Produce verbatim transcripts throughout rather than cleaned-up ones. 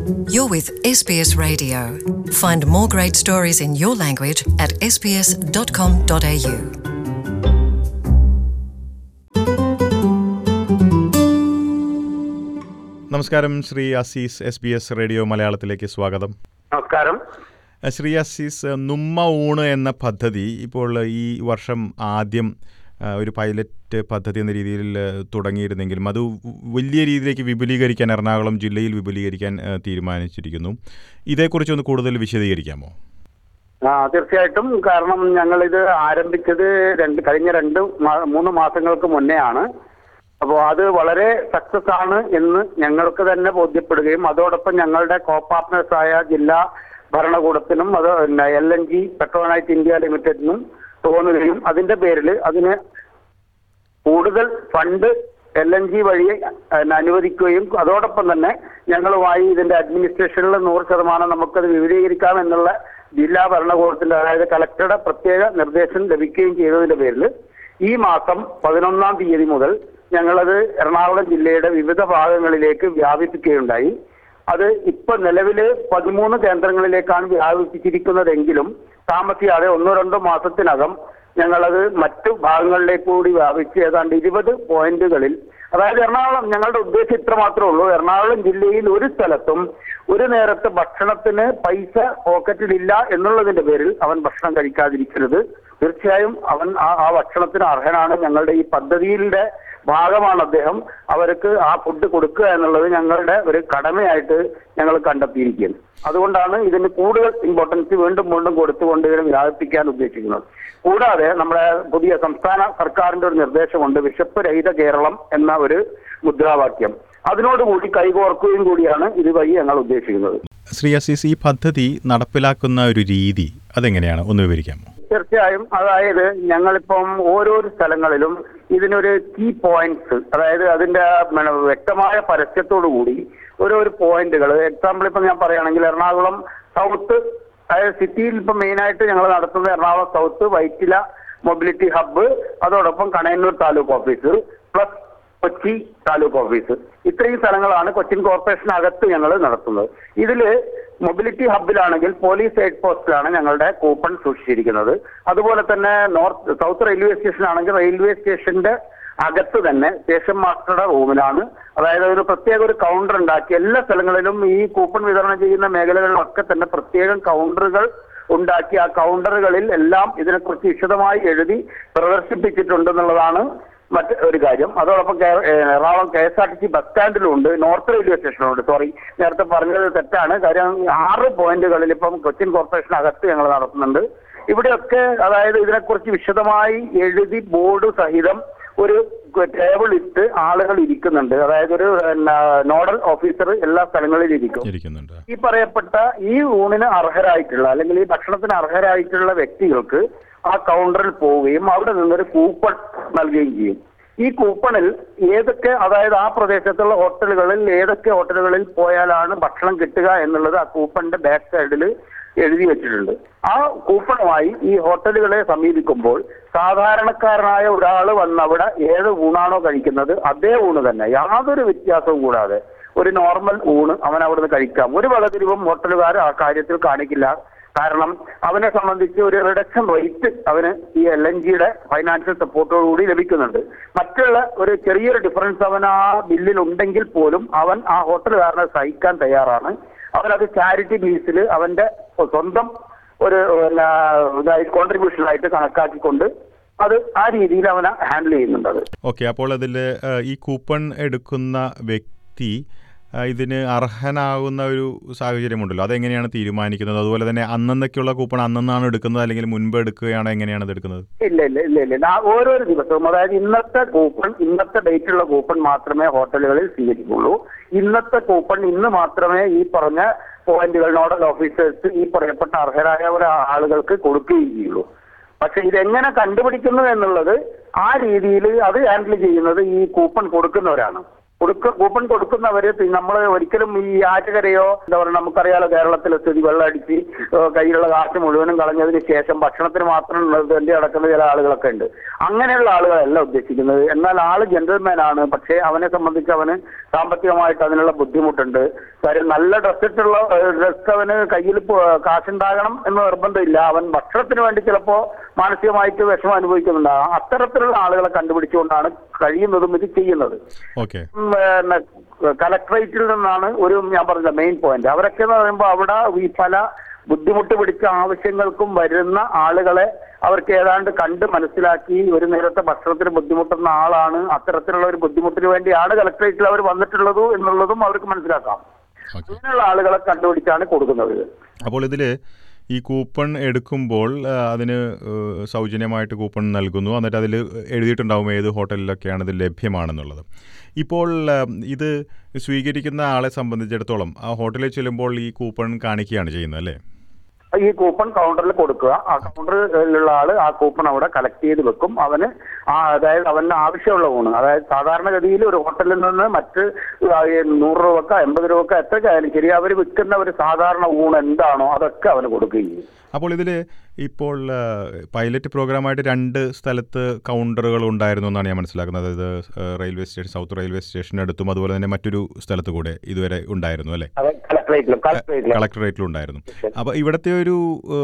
You're with S B S Radio. Find more great stories in your language at s b s dot com dot a u. നമസ്കാരം Shri Aziz, S B S radio മലയാളത്തിലേക്ക് സ്വാഗതം. നമസ്കാരം ശ്രീ അസീസ്, നുമ്മ ഊണ് എന്ന പദ്ധതി ഇപ്പോൾ ഈ വർഷം ആദ്യം ഒരു പൈലറ്റ് പദ്ധതി എന്ന രീതിയിൽ തുടങ്ങിയിരുന്നെങ്കിലും അത് വലിയ രീതിയിലേക്ക് വിപുലീകരിക്കാൻ എറണാകുളം ജില്ലയിൽ വിപുലീകരിക്കാൻ തീരുമാനിച്ചിരിക്കുന്നു. ഇതേക്കുറിച്ചൊന്ന് കൂടുതൽ വിശദീകരിക്കാമോ? ആ തീർച്ചയായിട്ടും. കാരണം ഞങ്ങളിത് ആരംഭിച്ചത് രണ്ട് കഴിഞ്ഞ രണ്ട് മൂന്ന് മാസങ്ങൾക്ക് മുന്നേ ആണ്. അപ്പോൾ അത് വളരെ സക്സസ് ആണ് എന്ന് ഞങ്ങൾക്ക് തന്നെ ബോധ്യപ്പെടുകയും അതോടൊപ്പം ഞങ്ങളുടെ കോ പാർട്ട്നേഴ്സായ ജില്ലാ ഭരണകൂടത്തിനും അത് L N G Petronet India ലിമിറ്റഡിനും തോന്നുകയും അതിന്റെ പേരിൽ അതിന് കൂടുതൽ ഫണ്ട് എൽ എൻ ജി വഴി അനുവദിക്കുകയും അതോടൊപ്പം തന്നെ ഞങ്ങളുമായി ഇതിന്റെ അഡ്മിനിസ്ട്രേഷനിൽ നൂറ് ശതമാനം നമുക്കത് വിപുലീകരിക്കാം എന്നുള്ള ജില്ലാ ഭരണകൂടത്തിന്റെ അതായത് കളക്ടറുടെ പ്രത്യേക നിർദ്ദേശം ലഭിക്കുകയും ചെയ്തതിന്റെ പേരിൽ ഈ മാസം പതിനൊന്നാം തീയതി മുതൽ ഞങ്ങളത് എറണാകുളം ജില്ലയുടെ വിവിധ ഭാഗങ്ങളിലേക്ക് വ്യാപിപ്പിക്കുകയുണ്ടായി. അത് ഇപ്പൊ നിലവില് പതിമൂന്ന് കേന്ദ്രങ്ങളിലേക്കാണ് വ്യാപിപ്പിച്ചിരിക്കുന്നതെങ്കിലും താമസിയാതെ ഒന്നോ രണ്ടോ മാസത്തിനകം ഞങ്ങളത് മറ്റു ഭാഗങ്ങളിലേക്ക് കൂടി വ്യാപിച്ച് ഏതാണ്ട് ഇരുപത് പോയിന്റുകളിൽ, അതായത് എറണാകുളം, ഞങ്ങളുടെ ഉദ്ദേശം ഇത്ര മാത്രമേ ഉള്ളൂ, എറണാകുളം ജില്ലയിൽ ഒരു സ്ഥലത്തും ഒരു നേരത്തെ ഭക്ഷണത്തിന് പൈസ പോക്കറ്റിലില്ല എന്നുള്ളതിന്റെ പേരിൽ അവൻ ഭക്ഷണം കഴിക്കാതിരിക്കരുത്. തീർച്ചയായും അവൻ ആ ആ ഭക്ഷണത്തിന് അർഹനാണ്. ഞങ്ങളുടെ ഈ പദ്ധതിയുടെ ഭാഗമാണ് അദ്ദേഹം. അവർക്ക് ആ ഫുഡ് കൊടുക്കുക എന്നുള്ളത് ഞങ്ങളുടെ ഒരു കടമയായിട്ട് ഞങ്ങൾ കണ്ടെത്തിയിരിക്കുന്നു. അതുകൊണ്ടാണ് ഇതിന് കൂടുതൽ ഇമ്പോർട്ടൻസ് വീണ്ടും വീണ്ടും കൊടുത്തുകൊണ്ട് ഇതിനെ വ്യാപിപ്പിക്കാൻ ഉദ്ദേശിക്കുന്നത്. കൂടാതെ നമ്മുടെ പുതിയ സംസ്ഥാന സർക്കാരിന്റെ ഒരു നിർദ്ദേശമുണ്ട്, വിശപ്പ് രഹിത കേരളം എന്ന ഒരു മുദ്രാവാക്യം. അതിനോടുകൂടി കൈകോർക്കുകയും കൂടിയാണ് ഇതുവഴി ഞങ്ങൾ ഉദ്ദേശിക്കുന്നത്. ശ്രീ അസീസ്, ഈ പദ്ധതി നടപ്പിലാക്കുന്ന ഒരു രീതി അതെങ്ങനെയാണ്, ഒന്ന് വിവരിക്കാമോ? തീർച്ചയായും. അതായത് ഞങ്ങളിപ്പം ഓരോരോ സ്ഥലങ്ങളിലും ഇതിനൊരു കീ പോയിന്റ്സ്, അതായത് അതിന്റെ വ്യക്തമായ പരസ്യത്തോടു കൂടി ഓരോരോ പോയിന്റുകൾ, എക്സാമ്പിൾ ഇപ്പം ഞാൻ പറയുകയാണെങ്കിൽ എറണാകുളം സൗത്ത്, അതായത് സിറ്റിയിൽ ഇപ്പം മെയിനായിട്ട് ഞങ്ങൾ നടത്തുന്നത് Ernakulam south Vyttila mobility hub, അതോടൊപ്പം Kanayannur taluk office plus Kochi taluk office, ഇത്രയും സ്ഥലങ്ങളാണ് കൊച്ചിൻ കോർപ്പറേഷനകത്ത് ഞങ്ങൾ നടത്തുന്നത്. ഇതില് മൊബിലിറ്റി ഹബ്ബിലാണെങ്കിൽ പോലീസ് ഹെഡ് പോസ്റ്റിലാണ് ഞങ്ങളുടെ കൂപ്പൺ സൂക്ഷിച്ചിരിക്കുന്നത്. അതുപോലെ തന്നെ നോർത്ത് സൗത്ത് റെയിൽവേ സ്റ്റേഷൻ ആണെങ്കിൽ റെയിൽവേ സ്റ്റേഷന്റെ അകത്ത് തന്നെ സ്റ്റേഷൻ മാസ്റ്ററുടെ റൂമിലാണ്, അതായത് ഒരു പ്രത്യേക ഒരു കൗണ്ടർ ഉണ്ടാക്കി എല്ലാ സ്ഥലങ്ങളിലും ഈ കൂപ്പൺ വിതരണം ചെയ്യുന്ന മേഖലകളിലൊക്കെ തന്നെ പ്രത്യേകം കൗണ്ടറുകൾ ഉണ്ടാക്കി ആ കൗണ്ടറുകളിൽ എല്ലാം ഇതിനെക്കുറിച്ച് വിശദമായി എഴുതി പ്രദർശിപ്പിച്ചിട്ടുണ്ടെന്നുള്ളതാണ് മറ്റ് ഒരു കാര്യം. അതോടൊപ്പം Ernakulam K S R T C bus സ്റ്റാൻഡിലുണ്ട്, നോർത്ത് റെയിൽവേ സ്റ്റേഷനുണ്ട്. സോറി, നേരത്തെ പറഞ്ഞത് തെറ്റാണ്. കാര്യം ആറ് പോയിന്റുകളിൽ ഇപ്പം കൊച്ചിൻ കോർപ്പറേഷനകത്ത് ഞങ്ങൾ നടത്തുന്നുണ്ട്. ഇവിടെയൊക്കെ അതായത് ഇതിനെക്കുറിച്ച് വിശദമായി എഴുതി ബോർഡ് സഹിതം ഒരു ടേബിൾ ഇട്ട് ആളുകൾ ഇരിക്കുന്നുണ്ട്. അതായത് ഒരു നോഡൽ ഓഫീസർ എല്ലാ സ്ഥലങ്ങളിലും ഇരിക്കും. ഈ പറയപ്പെട്ട ഈ ഊണിന് അർഹരായിട്ടുള്ള അല്ലെങ്കിൽ ഈ ഭക്ഷണത്തിന് അർഹരായിട്ടുള്ള വ്യക്തികൾക്ക് ആ കൗണ്ടറിൽ പോവുകയും അവിടെ നിന്നൊരു കൂപ്പൺ നൽകുകയും ചെയ്യും. ഈ കൂപ്പണിൽ ഏതൊക്കെ, അതായത് ആ പ്രദേശത്തുള്ള ഹോട്ടലുകളിൽ ഏതൊക്കെ ഹോട്ടലുകളിൽ പോയാലാണ് ഭക്ഷണം കിട്ടുക എന്നുള്ളത് ആ കൂപ്പണിന്റെ ബാക്ക് സൈഡിൽ എഴുതി വെച്ചിട്ടുണ്ട്. ആ കൂപ്പണുമായി ഈ ഹോട്ടലുകളെ സമീപിക്കുമ്പോൾ സാധാരണക്കാരനായ ഒരാൾ വന്ന് അവിടെ ഏത് ഊണാണോ കഴിക്കുന്നത് അതേ ഊണ് തന്നെ, യാതൊരു വ്യത്യാസവും കൂടാതെ ഒരു നോർമൽ ഊണ് അവൻ അവിടുന്ന് കഴിക്കാം. ഒരു വകതിരിവും ഹോട്ടലുകാർ ആ കാര്യത്തിൽ കാണിക്കില്ല. കാരണം അവനെ സംബന്ധിച്ച് ഒരു റിഡക്ഷൻ റേറ്റ് അവന് ഈ എൽ എൻ ജിയുടെ ഫൈനാൻഷ്യൽ സപ്പോർട്ടോടുകൂടി ലഭിക്കുന്നുണ്ട്. മറ്റുള്ള ഒരു ചെറിയൊരു ഡിഫറൻസ് അവൻ ആ ബില്ലിൽ ഉണ്ടെങ്കിൽ പോലും അവൻ ആ ഹോട്ടലുകാരനെ സഹിക്കാൻ തയ്യാറാണ്. അവനത് ചാരിറ്റി ബേസിൽ അവന്റെ സ്വന്തം ഒരു കോൺട്രിബ്യൂഷനായിട്ട് കണക്കാക്കിക്കൊണ്ട് അത് ആ രീതിയിൽ അവനെ ഹാൻഡിൽ ചെയ്യുന്നുണ്ട്. ഓക്കെ, അപ്പോൾ അതിൽ ഈ കൂപ്പൺ എടുക്കുന്ന വ്യക്തി ഇതിന് അർഹനാകുന്ന ഒരു സാഹചര്യമുണ്ടല്ലോ, അതെങ്ങനെയാണ് തീരുമാനിക്കുന്നത്? അതുപോലെ തന്നെ അന്നന്നൊക്കെയുള്ള കൂപ്പൺ അന്നാണ് എടുക്കുന്നത് അല്ലെങ്കിൽ മുൻപ് എടുക്കുകയാണോ, എങ്ങനെയാണ് അത് എടുക്കുന്നത്? ഇല്ല ഇല്ല ഇല്ല ഇല്ല ഓരോരോ ദിവസവും, അതായത് ഇന്നത്തെ കൂപ്പൺ ഇന്നത്തെ ഡേറ്റുള്ള കൂപ്പൺ മാത്രമേ ഹോട്ടലുകളിൽ സ്വീകരിക്കുള്ളൂ. ഇന്നത്തെ കൂപ്പൺ ഇന്ന് മാത്രമേ ഈ പറഞ്ഞ പോയിന്റുകൾ നോഡൽ ഓഫീസേഴ്സ് ഈ പറയപ്പെട്ട അർഹരായ ആളുകൾക്ക് കൊടുക്കുകയും ചെയ്യുള്ളൂ. പക്ഷെ ഇതെങ്ങനെ കണ്ടുപിടിക്കുന്നു എന്നുള്ളത് ആ രീതിയിൽ അത് ഹാൻഡിൽ ചെയ്യുന്നത് ഈ കൂപ്പൺ കൊടുക്കുന്നവരാണ്. കൊടുക്ക കൂപ്പൺ കൊടുക്കുന്നവര് നമ്മൾ ഒരിക്കലും ഈ ആറ്റുകരയോ എന്താ പറയുക, നമുക്കറിയാലോ കേരളത്തിലെ സ്ഥിതി, വെള്ളമടിച്ച് കയ്യിലുള്ള കാശ് മുഴുവനും കളഞ്ഞതിന് ശേഷം ഭക്ഷണത്തിന് മാത്രം വേണ്ടി നടക്കുന്ന ചില ആളുകളൊക്കെ ഉണ്ട്. അങ്ങനെയുള്ള ആളുകളല്ല ഉദ്ദേശിക്കുന്നത്. എന്നാൽ ആള് ജെന്റിൽമാൻ ആണ്, പക്ഷേ അവനെ സംബന്ധിച്ച് അവന് സാമ്പത്തികമായിട്ട് അതിനുള്ള ബുദ്ധിമുട്ടുണ്ട്. കാര്യം നല്ല ഡ്രസ് ഇട്ടുള്ള ഡ്രസ് അവന് കയ്യിൽ കാശുണ്ടാകണം എന്ന് നിർബന്ധമില്ല. അവൻ ഭക്ഷണത്തിന് വേണ്ടി ചിലപ്പോൾ മാനസികമായിട്ട് വിഷമം അനുഭവിക്കുന്നുണ്ടാകാം. അത്തരത്തിലുള്ള ആളുകളെ കണ്ടുപിടിച്ചുകൊണ്ടാണ് കഴിയുന്നതും ഇത് ചെയ്യുന്നത്. കലക്ടറേറ്റിൽ നിന്നാണ് ഒരു ഞാൻ പറഞ്ഞ മെയിൻ പോയിന്റ്. അവരൊക്കെ എന്ന് പറയുമ്പോൾ അവിടെ ഈ പല ബുദ്ധിമുട്ട് പിടിച്ച ആവശ്യങ്ങൾക്കും വരുന്ന ആളുകളെ അവർക്ക് ഏതാണ്ട് കണ്ട് മനസ്സിലാക്കി ഒരു നേരത്തെ ഭക്ഷണത്തിന് ബുദ്ധിമുട്ടുന്ന ആളാണ്, അത്തരത്തിലുള്ള ഒരു ബുദ്ധിമുട്ടിന് വേണ്ടിയാണ് കലക്ടറേറ്റിൽ അവർ വന്നിട്ടുള്ളത് എന്നുള്ളതും അവർക്ക് മനസ്സിലാക്കാം. അങ്ങനെയുള്ള ആളുകളെ കണ്ടുപിടിച്ചാണ് കൊടുക്കുന്നത്. അപ്പോൾ ഇതില് ഈ കൂപ്പൺ എടുക്കുമ്പോൾ അതിന് സൗജന്യമായിട്ട് കൂപ്പൺ നൽകുന്നു, എന്നിട്ട് അതിൽ എഴുതിയിട്ടുണ്ടാവും ഏത് ഹോട്ടലിലൊക്കെയാണ് ഇത് ലഭ്യമാണെന്നുള്ളത്. ഇപ്പോൾ ഇത് സ്വീകരിക്കുന്ന ആളെ സംബന്ധിച്ചിടത്തോളം ആ ഹോട്ടലിൽ ചെല്ലുമ്പോൾ ഈ കൂപ്പൺ കാണിക്കുകയാണ് ചെയ്യുന്നത് അല്ലേ? ഈ കൂപ്പൺ കൗണ്ടറിൽ കൊടുക്കുക. ആ കൗണ്ടറിലുള്ള ആള് ആ കൂപ്പൺ അവിടെ കളക്ട് ചെയ്ത് വെക്കും. അവന് ആ അതായത് അവന് ആവശ്യമുള്ള ഊണ്, അതായത് സാധാരണഗതിയിൽ ഒരു ഹോട്ടലിൽ നിന്ന് മറ്റ് നൂറ് രൂപക്ക എൺപത് രൂപക്ക എത്രയ്ക്കായാലും ശരി അവർ വിൽക്കുന്ന ഒരു സാധാരണ ഊണ് എന്താണോ അതൊക്കെ അവന് കൊടുക്കുകയും ചെയ്യും. അപ്പോൾ ഇതിൽ ഇപ്പോൾ പൈലറ്റ് പ്രോഗ്രാമായിട്ട് രണ്ട് സ്ഥലത്ത് കൗണ്ടറുകൾ ഉണ്ടായിരുന്നു എന്നാണ് ഞാൻ മനസ്സിലാക്കുന്നത്. അതായത് റെയിൽവേ സ്റ്റേഷൻ, സൗത്ത് റെയിൽവേ സ്റ്റേഷനടുത്തും അതുപോലെ തന്നെ മറ്റൊരു സ്ഥലത്ത് കൂടെ ഇതുവരെ ഉണ്ടായിരുന്നു അല്ലേ? കളക്ടറേറ്റിലും ഉണ്ടായിരുന്നു. അപ്പോൾ ഇവിടുത്തെ ഒരു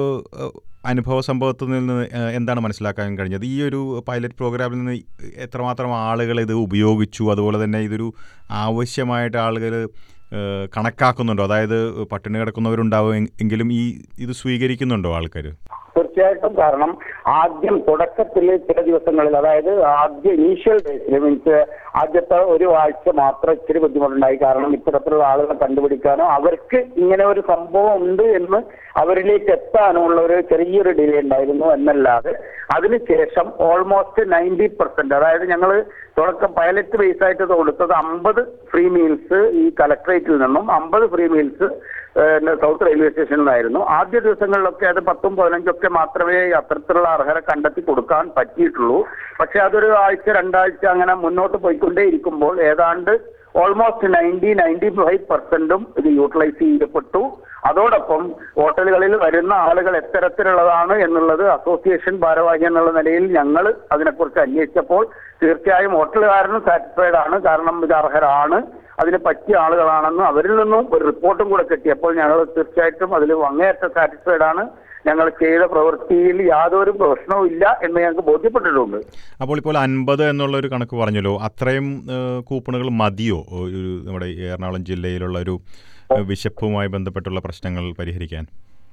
അനുഭവ സംഭവത്തിൽ നിന്ന് എന്താണ് മനസ്സിലാക്കാൻ കഴിഞ്ഞത്? ഈ ഒരു പൈലറ്റ് പ്രോഗ്രാമിൽ നിന്ന് എത്രമാത്രം ആളുകൾ ഇത് ഉപയോഗിച്ചു, അതുപോലെ തന്നെ ഇതൊരു ആവശ്യമായിട്ട് ആളുകൾ കണക്കാക്കുന്നുണ്ടോ? അതായത് പട്ടിണി കിടക്കുന്നവരുണ്ടാവും എങ്കിലും ഈ ഇത് സ്വീകരിക്കുന്നുണ്ടോ ആൾക്കാർ? തീർച്ചയായിട്ടും. കാരണം ആദ്യം തുടക്കത്തിൽ ചില ദിവസങ്ങളിൽ, അതായത് ആദ്യ ഇനീഷ്യൽ ഡേയ്സിൽ മീൻസ് ആദ്യത്തെ ഒരു ആഴ്ച മാത്രം ഇച്ചിരി ബുദ്ധിമുട്ടുണ്ടായി. കാരണം ഇത്തരത്തിലുള്ള ആളുകളെ കണ്ടുപിടിക്കാനോ അവർക്ക് ഇങ്ങനെ ഒരു സംഭവം ഉണ്ട് എന്ന് അവരിലേക്ക് എത്താനോ ഉള്ള ഒരു ചെറിയൊരു ഡിലേ ഉണ്ടായിരുന്നു എന്നല്ലാതെ അതിനുശേഷം ഓൾമോസ്റ്റ് നയൻറ്റി പെർസെന്റ്, അതായത് ഞങ്ങൾ തുടക്കം പൈലറ്റ് ബേസ് ആയിട്ട് കൊടുത്തത് അമ്പത് ഫ്രീ മീൽസ് ഈ കലക്ടറേറ്റിൽ നിന്നും അമ്പത് ഫ്രീ മീൽസ് സൗത്ത് റെയിൽവേ സ്റ്റേഷനിലായിരുന്നു. ആദ്യ ദിവസങ്ങളിലൊക്കെ അത് പത്തും പതിനഞ്ചൊക്കെ മാത്രമേ അത്തരത്തിലുള്ള അർഹരെ കണ്ടെത്തി കൊടുക്കാൻ പറ്റിയിട്ടുള്ളൂ. പക്ഷെ അതൊരു ആഴ്ച രണ്ടാഴ്ച അങ്ങനെ മുന്നോട്ട് പോയിക്കൊണ്ടേ ഇരിക്കുമ്പോൾ ഏതാണ്ട് ഓൾമോസ്റ്റ് നയൻറ്റി നയൻറ്റി ഫൈവ് പെർസെന്റും ഇത് യൂട്ടിലൈസ് ചെയ്യപ്പെട്ടു. അതോടൊപ്പം ഹോട്ടലുകളിൽ വരുന്ന ആളുകൾ എത്തരത്തിലുള്ളതാണ് എന്നുള്ളത് അസോസിയേഷൻ ഭാരവാഹി എന്നുള്ള നിലയിൽ ഞങ്ങൾ അതിനെക്കുറിച്ച് അന്വേഷിച്ചപ്പോൾ തീർച്ചയായും ഹോട്ടലുകാരനും സാറ്റിസ്ഫൈഡ് ആണ്. കാരണം ഇത് അർഹരാണ്, അതിന് പറ്റിയ ആളുകളാണെന്ന് അവരിൽ നിന്നും ഒരു റിപ്പോർട്ടും കൂടെ കിട്ടിയപ്പോൾ ഞങ്ങൾ തീർച്ചയായിട്ടും അതിൽ അങ്ങേയറ്റം സാറ്റിസ്ഫൈഡ് ആണ്. ഞങ്ങൾ ചെയ്ത പ്രവൃത്തിയിൽ യാതൊരു പ്രശ്നവും ഇല്ല എന്ന് ഞങ്ങൾക്ക് ബോധ്യപ്പെട്ടിട്ടുണ്ട്. അപ്പോൾ ഇപ്പോൾ അൻപത് എന്നുള്ള ഒരു കണക്ക് പറഞ്ഞല്ലോ, അത്രയും കൂപ്പണുകൾ മതിയോ ഒരു നമ്മുടെ എറണാകുളം ജില്ലയിലുള്ള ഒരു വിശപ്പുമായി ബന്ധപ്പെട്ടുള്ള പ്രശ്നങ്ങൾ പരിഹരിക്കാൻ?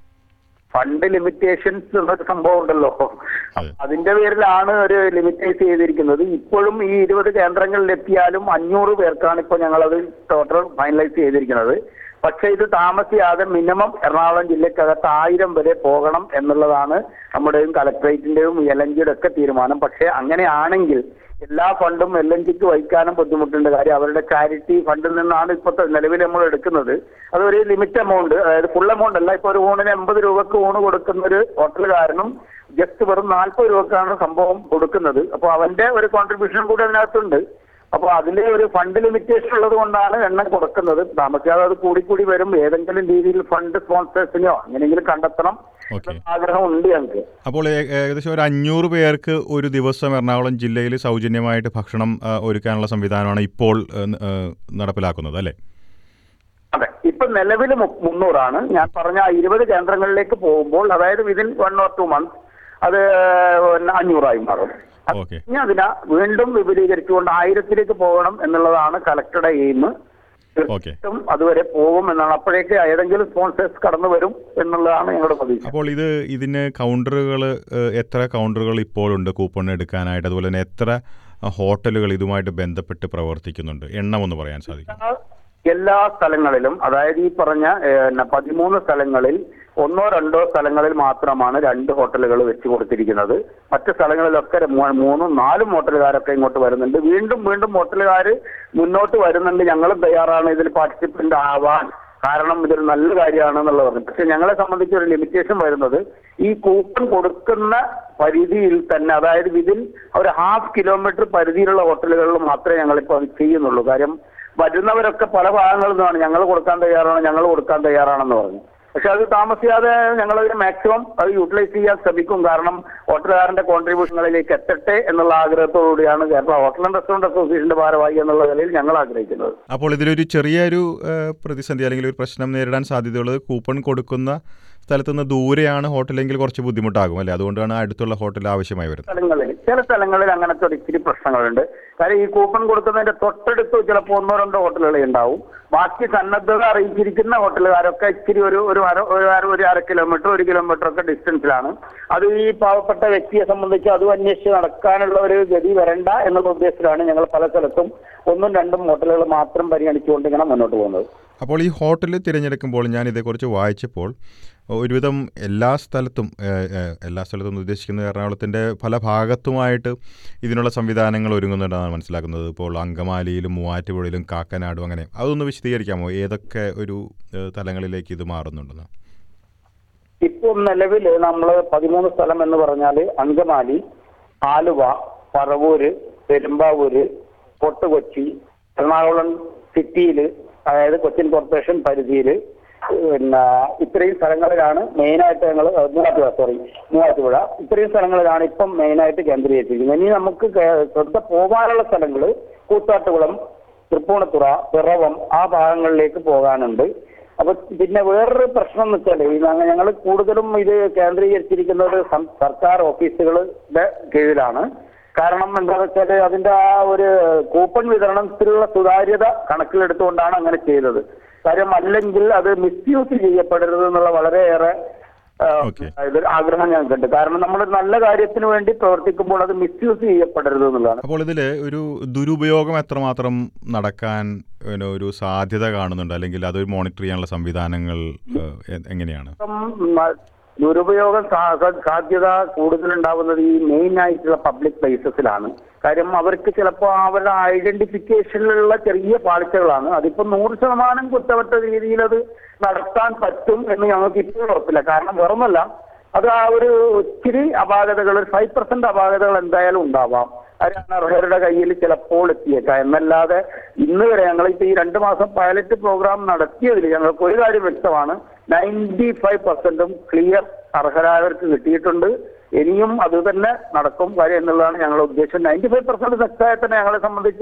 ഫണ്ട് ലിമിറ്റേഷൻസ് എന്നൊരു സംഭവം ഉണ്ടല്ലോ, അതിന്റെ പേരിലാണ് ഒരു ലിമിറ്റേഷൻ ചെയ്തിരിക്കുന്നത്. ഇപ്പോഴും ഈ ഇരുപത് കേന്ദ്രങ്ങളിലെത്തിയാലും അഞ്ഞൂറ് പേർക്കാണ് ഇപ്പോൾ ഞങ്ങളത് ടോട്ടൽ ഫൈനലൈസ് ചെയ്തിരിക്കുന്നത്. പക്ഷെ ഇത് താമസിയാതെ മിനിമം എറണാകുളം ജില്ലക്കകത്ത് ആയിരം വരെ പോകണം എന്നുള്ളതാണ് നമ്മുടെയും കലക്ടറേറ്റിന്റെയും എൽ എൻ ജിയുടെ ഒക്കെ തീരുമാനം. പക്ഷെ അങ്ങനെയാണെങ്കിൽ എല്ലാ ഫണ്ടും എൽ എൻ ജിക്ക് വഹിക്കാനും ബുദ്ധിമുട്ടുണ്ട്. കാര്യം അവരുടെ ചാരിറ്റി ഫണ്ടിൽ നിന്നാണ് ഇപ്പോഴത്തെ നിലവിൽ നമ്മൾ എടുക്കുന്നത്. അതൊരു ലിമിറ്റ് എമൗണ്ട്, അതായത് ഫുൾ എമൗണ്ട് അല്ല. ഇപ്പോൾ ഒരു ഊണിന് എൺപത് രൂപക്ക് ഊണ് കൊടുക്കുന്ന ഒരു ഹോട്ടലുകാരനും ജസ്റ്റ് വെറും നാൽപ്പത് രൂപക്കാണ് സംഭവം കൊടുക്കുന്നത്. അപ്പോൾ അവന്റെ ഒരു കോൺട്രിബ്യൂഷൻ കൂടി അതിനകത്തുണ്ട്. അപ്പോൾ അതിലെ ഒരു ഫണ്ട് ലിമിറ്റേഷൻ ഉള്ളത് കൊണ്ടാണ് എണ്ണം കൊടുക്കുന്നത്. താമസിയാതെ അത് കൂടിക്കൂടി വരും. ഏതെങ്കിലും രീതിയിൽ ഫണ്ട് സ്പോൺസേഴ്സിനെയോ അങ്ങനെയെങ്കിലും കണ്ടെത്തണം ആഗ്രഹം ഉണ്ട് ഞങ്ങൾക്ക്. അപ്പോൾ ഏകദേശം ഒരു അഞ്ഞൂറ് പേർക്ക് ഒരു ദിവസം എറണാകുളം ജില്ലയിൽ സൗജന്യമായിട്ട് ഭക്ഷണം ഒരുക്കാനുള്ള സംവിധാനമാണ് ഇപ്പോൾ നടപ്പിലാക്കുന്നത് അല്ലേ? അതെ, ഇപ്പൊ നിലവിൽ മുന്നൂറാണ്. ഞാൻ പറഞ്ഞ ഇരുപത് കേന്ദ്രങ്ങളിലേക്ക് പോകുമ്പോൾ അതായത് within one or two months അത് അഞ്ഞൂറായി മാറും. അതിനെ വീണ്ടും വിപുലീകരിച്ചുകൊണ്ട് ആയിരത്തിലേക്ക് പോകണം എന്നുള്ളതാണ് കലക്ടറുടെ എയിം. തീർച്ചയായിട്ടും അതുവരെ പോകും എന്നാണ്. അപ്പോഴേക്ക് ഏതെങ്കിലും സ്പോൺസേഴ്സ് കടന്നു വരും എന്നുള്ളതാണ് ഞങ്ങളുടെ പ്രതീക്ഷ. അപ്പോൾ ഇത് ഇതിന് കൗണ്ടറുകൾ എത്ര കൗണ്ടറുകൾ ഇപ്പോഴുണ്ട് കൂപ്പൺ എടുക്കാനായിട്ട്? അതുപോലെ തന്നെ എത്ര ഹോട്ടലുകൾ ഇതുമായിട്ട് ബന്ധപ്പെട്ട് പ്രവർത്തിക്കുന്നുണ്ട്? എണ്ണം ഒന്ന് പറയാൻ സാധിക്കും? എല്ലാ സ്ഥലങ്ങളിലും, അതായത് ഈ പറഞ്ഞ പതിമൂന്ന് സ്ഥലങ്ങളിൽ ഒന്നോ രണ്ടോ സ്ഥലങ്ങളിൽ മാത്രമാണ് രണ്ട് ഹോട്ടലുകൾ വെച്ച് കൊടുത്തിരിക്കുന്നത്. മറ്റു സ്ഥലങ്ങളിലൊക്കെ മൂന്നും നാലും ഹോട്ടലുകാരൊക്കെ ഇങ്ങോട്ട് വരുന്നുണ്ട്. വീണ്ടും വീണ്ടും ഹോട്ടലുകാർ മുന്നോട്ട് വരുന്നുണ്ട്. ഞങ്ങളും തയ്യാറാണ് ഇതിൽ പാർട്ടിസിപ്പന്റ് ആവാൻ. കാരണം ഇതൊരു നല്ല കാര്യമാണെന്നുള്ളത് പറഞ്ഞു. പക്ഷെ ഞങ്ങളെ സംബന്ധിച്ച് ഒരു ലിമിറ്റേഷൻ വരുന്നത് ഈ കൂപ്പൺ കൊടുക്കുന്ന പരിധിയിൽ തന്നെ, അതായത് ഇതിൽ ഒരു ഹാഫ് കിലോമീറ്റർ പരിധിയിലുള്ള ഹോട്ടലുകളിൽ മാത്രമേ ഞങ്ങളിപ്പോൾ അത് ചെയ്യുന്നുള്ളൂ. കാര്യം വരുന്നവരൊക്കെ പല ഭാഗങ്ങളിൽ നിന്നാണ് ഞങ്ങൾ കൊടുക്കാൻ തയ്യാറാണ് ഞങ്ങൾ കൊടുക്കാൻ തയ്യാറാണെന്ന് പറഞ്ഞു. പക്ഷെ അത് താമസിയാതെ ഞങ്ങൾ മാക്സിമം അത് യൂട്ടിലൈസ് ചെയ്യാൻ ശ്രമിക്കും. കാരണം ഹോട്ടലുകാരന്റെ കോൺട്രിബ്യൂഷനുകളിലേക്ക് എത്തട്ടെ എന്നുള്ള ആഗ്രഹത്തോടുകൂടിയാണ് കേരള ഹോട്ടൽ ആൻഡ് റെസ്റ്റോറന്റ് അസോസിയേഷന്റെ ഭാരവാഹി എന്നുള്ള നിലയിൽ ഞങ്ങൾ ആഗ്രഹിക്കുന്നത്. അപ്പോൾ ഇതിലൊരു ചെറിയൊരു പ്രതിസന്ധി അല്ലെങ്കിൽ ഒരു പ്രശ്നം നേരിടാൻ സാധ്യതയുള്ളത് കൂപ്പൺ കൊടുക്കുന്ന സ്ഥലത്ത് നിന്ന് ദൂരെയാണ് ഹോട്ടലെങ്കിൽ കുറച്ച് ബുദ്ധിമുട്ടാകും അല്ലേ? അതുകൊണ്ടാണ് അടുത്തുള്ള ഹോട്ടൽ ആവശ്യമായി വരുന്നത്. സ്ഥലങ്ങളിൽ ചില സ്ഥലങ്ങളിൽ അങ്ങനത്തെ ഒരു ഇച്ചിരി പ്രശ്നങ്ങളുണ്ട്. കാര്യം ഈ കൂപ്പൺ കൊടുക്കുന്നതിന്റെ തൊട്ടടുത്ത് ചിലപ്പോൾ ഒന്നോ രണ്ടോ ഹോട്ടലുകളെ ഉണ്ടാവും. ബാക്കി സന്നദ്ധത അറിയിച്ചിരിക്കുന്ന ഹോട്ടലുകാരൊക്കെ ഇച്ചിരി ഒരു ഒരു അര ഒരു അര ഒരു അര കിലോമീറ്റർ ഒരു കിലോമീറ്റർ ഒക്കെ ഡിസ്റ്റൻസിലാണ്. അത് ഈ പാവപ്പെട്ട വ്യക്തിയെ സംബന്ധിച്ച് അതും അന്വേഷിച്ച് നടക്കാനുള്ള ഒരു ഗതി വരണ്ട എന്നുള്ള ഉദ്ദേശത്തിലാണ് ഞങ്ങൾ പല സ്ഥലത്തും ഒന്നും രണ്ടും ഹോട്ടലുകൾ മാത്രം പരിഗണിച്ചുകൊണ്ട് ഇങ്ങനെ മുന്നോട്ട് പോകുന്നത്. അപ്പോൾ ഈ ഹോട്ടൽ തിരഞ്ഞെടുക്കുമ്പോൾ ഞാൻ ഇതേക്കുറിച്ച് വായിച്ചപ്പോൾ ഒരുവിധം എല്ലാ സ്ഥലത്തും എല്ലാ സ്ഥലത്തും ഉദ്ദേശിക്കുന്നത് എറണാകുളത്തിൻ്റെ പല ഭാഗത്തുമായിട്ട് ഇതിനുള്ള സംവിധാനങ്ങൾ ഒരുങ്ങുന്നുണ്ടെന്നാണ് മനസ്സിലാക്കുന്നത്. ഇപ്പോൾ അങ്കമാലിയിലും മൂവാറ്റുപുഴയിലും കാക്കനാടും അങ്ങനെ അതൊന്ന് വിശദീകരിക്കാമോ? ഏതൊക്കെ ഒരു തലങ്ങളിലേക്ക് ഇത് മാറുന്നുണ്ടെന്ന്? ഇപ്പോൾ നിലവിൽ നമ്മൾ പതിമൂന്ന് സ്ഥലം എന്ന് പറഞ്ഞാൽ അങ്കമാലി, ആലുവ, പറവൂര്, പെരുമ്പാവൂര്, കൊട്ടുകൊച്ചി, എറണാകുളം സിറ്റിയിൽ അതായത് കൊച്ചിൻ കോർപ്പറേഷൻ പരിധിയിൽ പിന്നെ ഇത്രയും സ്ഥലങ്ങളിലാണ് മെയിനായിട്ട് ഞങ്ങൾ മൂവാറ്റുപുഴ സോറി മൂവാറ്റുപുഴ ഇത്രയും സ്ഥലങ്ങളിലാണ് ഇപ്പം മെയിനായിട്ട് കേന്ദ്രീകരിച്ചിരിക്കുന്നത്. ഇനി നമുക്ക് ശ്രദ്ധ പോകാനുള്ള സ്ഥലങ്ങൾ കൂത്താട്ടുകുളം, തൃപ്പൂണിത്തുറ, പിറവം ആ ഭാഗങ്ങളിലേക്ക് പോകാനുണ്ട്. അപ്പൊ പിന്നെ വേറൊരു പ്രശ്നം എന്ന് വെച്ചാൽ ഞങ്ങൾ കൂടുതലും ഇത് കേന്ദ്രീകരിച്ചിരിക്കുന്നത് സർക്കാർ ഓഫീസുകളുടെ കീഴിലാണ്. കാരണം എന്താണെന്ന് വെച്ചാൽ അതിന്റെ ആ ഒരു കൂപ്പൺ വിതരണത്തിലുള്ള സുതാര്യത കണക്കിലെടുത്തുകൊണ്ടാണ് അങ്ങനെ ചെയ്തത്. കാര്യം അല്ലെങ്കിൽ അത് മിസ്യൂസ് ചെയ്യപ്പെടരുത് എന്നുള്ള വളരെയേറെ ആഗ്രഹം ഞങ്ങൾക്കുണ്ട്. കാരണം നമ്മൾ നല്ല കാര്യത്തിന് വേണ്ടി പ്രവർത്തിക്കുമ്പോൾ അത് മിസ്യൂസ് ചെയ്യപ്പെടരുത് എന്നുള്ളതാണ്. അപ്പോൾ ഇതിൽ ഒരു ദുരുപയോഗം എത്രമാത്രം നടക്കാൻ ഒരു സാധ്യത കാണുന്നുണ്ട്, അല്ലെങ്കിൽ അത് മോണിറ്റർ ചെയ്യാനുള്ള സംവിധാനങ്ങൾ എങ്ങനെയാണ്? ദുരുപയോഗം സാധ്യത കൂടുതലുണ്ടാവുന്നത് ഈ മെയിൻ ആയിട്ടുള്ള പബ്ലിക് പ്ലേസസിലാണ്. കാര്യം അവർക്ക് ചിലപ്പോൾ അവരുടെ ഐഡന്റിഫിക്കേഷനിലുള്ള ചെറിയ പാളിച്ചകളാണ്. അതിപ്പോൾ നൂറ് ശതമാനം കുറ്റമറ്റ രീതിയിൽ അത് നടത്താൻ പറ്റും എന്ന് ഞങ്ങൾക്ക് ഇപ്പോഴും ഉറപ്പില്ല. കാരണം വേറൊന്നുമല്ല, അത് ആ ഒരു ഒത്തിരി അപാകതകൾ ഒരു ഫൈവ് പെർസെന്റ് അപാകതകൾ എന്തായാലും ഉണ്ടാവാം. അതിനാണ് അർഹരുടെ കയ്യിൽ ചിലപ്പോൾ എത്തിയേക്കാം. എന്നല്ലാതെ ഇന്ന് വരെ ഞങ്ങളിപ്പോൾ ഈ രണ്ട് മാസം പൈലറ്റ് പ്രോഗ്രാം നടത്തിയതിൽ ഞങ്ങൾക്ക് ഒരു കാര്യം വ്യക്തമാണ്, നയൻറ്റി ഫൈവ് പെർസെന്റും ക്ലിയർ അർഹരായവർക്ക് കിട്ടിയിട്ടുണ്ട്. ഇനിയും അത് തന്നെ നടക്കും കാര്യം എന്നുള്ളതാണ് ഞങ്ങളുടെ ഉദ്ദേശം. നയൻറ്റി ഫൈവ് പെർസെന്റ് സക്സസ് തന്നെ ഞങ്ങളെ സംബന്ധിച്ച്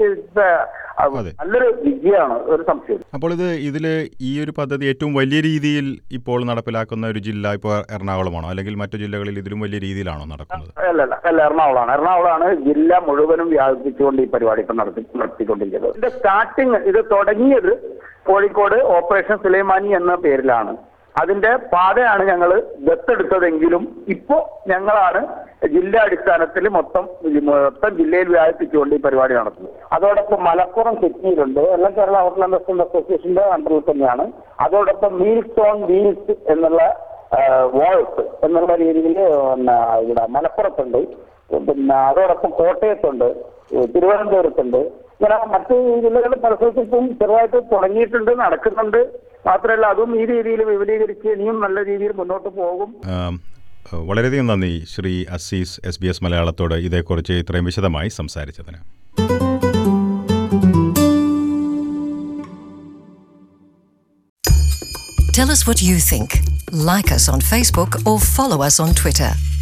നല്ലൊരു വിജയമാണ്, ഒരു സംശയം. അപ്പോൾ ഇത് ഇതിൽ ഈ ഒരു പദ്ധതി ഏറ്റവും വലിയ രീതിയിൽ ഇപ്പോൾ നടപ്പിലാക്കുന്ന ഒരു ജില്ല ഇപ്പോൾ എറണാകുളമാണോ, അല്ലെങ്കിൽ മറ്റു ജില്ലകളിൽ ഇതിലും വലിയ രീതിയിലാണോ നടക്കുന്നത്? അല്ല അല്ല അല്ല എറണാകുളമാണ്. എറണാകുളമാണ് ജില്ല മുഴുവനും വ്യാപിപ്പിച്ചുകൊണ്ട് ഈ പരിപാടി ഇപ്പം നടത്തി നടത്തിക്കൊണ്ടിരിക്കുന്നത്. ഇതിന്റെ സ്റ്റാർട്ടിങ് ഇത് തുടങ്ങിയത് കോഴിക്കോട് ഓപ്പറേഷൻ സുലൈമാനി എന്ന പേരിലാണ്. അതിന്റെ പാതയാണ് ഞങ്ങൾ ദത്തെടുത്തതെങ്കിലും ഇപ്പോ ഞങ്ങളാണ് ജില്ലാ അടിസ്ഥാനത്തിൽ മൊത്തം മൊത്തം ജില്ലയിൽ വ്യാപിപ്പിച്ചുകൊണ്ട് ഈ പരിപാടി നടത്തുന്നത്. അതോടൊപ്പം മലപ്പുറം സിറ്റിയിലുണ്ട്, എല്ലാം കേരള ഹോട്ടൽ ആൻഡ് റെസ്റ്റോറന്റ് അസോസിയേഷന്റെ അണ്ടറിൽ തന്നെയാണ്. അതോടൊപ്പം മീൽസ് ഓൺ വീൽസ് എന്നുള്ള വോൾസ് എന്നുള്ള രീതിയിൽ പിന്നെ ഇവിടെ മലപ്പുറത്തുണ്ട്. പിന്നെ അതോടൊപ്പം കോട്ടയത്തുണ്ട്, തിരുവനന്തപുരത്തുണ്ട്. ഇങ്ങനെ മറ്റു ജില്ലകളിൽ പല സ്ഥലത്തും ചെറുതായിട്ട് തുടങ്ങിയിട്ടുണ്ട്, നടക്കുന്നുണ്ട്. മാത്രമല്ല അതും ഈ രീതിയിൽ വിപുലീകരിച്ച് ഇനിയും നല്ല രീതിയിൽ മുന്നോട്ട് പോകും. വളരെയധികം നന്ദി Shri Aziz S B S മലയാളത്തോട് ഇതേക്കുറിച്ച് ഇത്രയും വിശദമായി സംസാരിച്ചതിന്. Tell us what you think. Like us on Facebook or follow us on Twitter.